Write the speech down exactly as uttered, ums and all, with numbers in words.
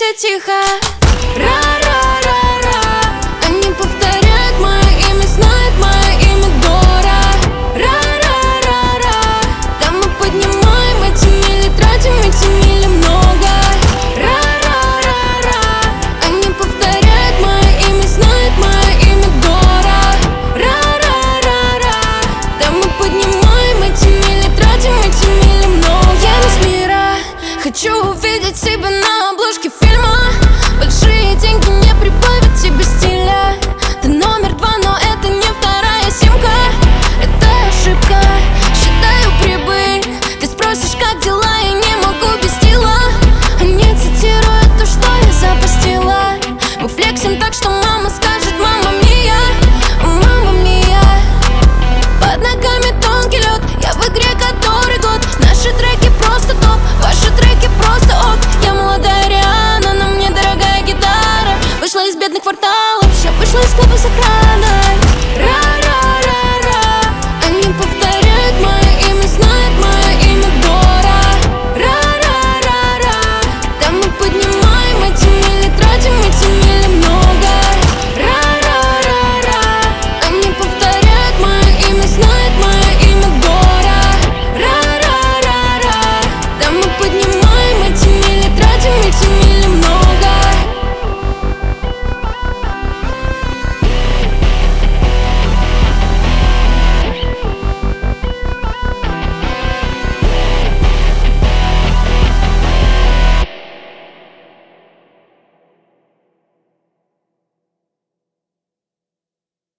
тише, тихо. Ра-ра-ра-ра. Они повторяют мое имя, знают мое имя Дора. Ра-ра-ра-ра. Да мы поднимаем эти мили, тратим эти мили много. Ра-ра-ра-ра. Они повторяют мое имя, знают мое имя Дора. Ра-ра-ра-ра. Да мы поднимаем эти мили, тратим эти мили много. Я из мира, хочу увидеть себя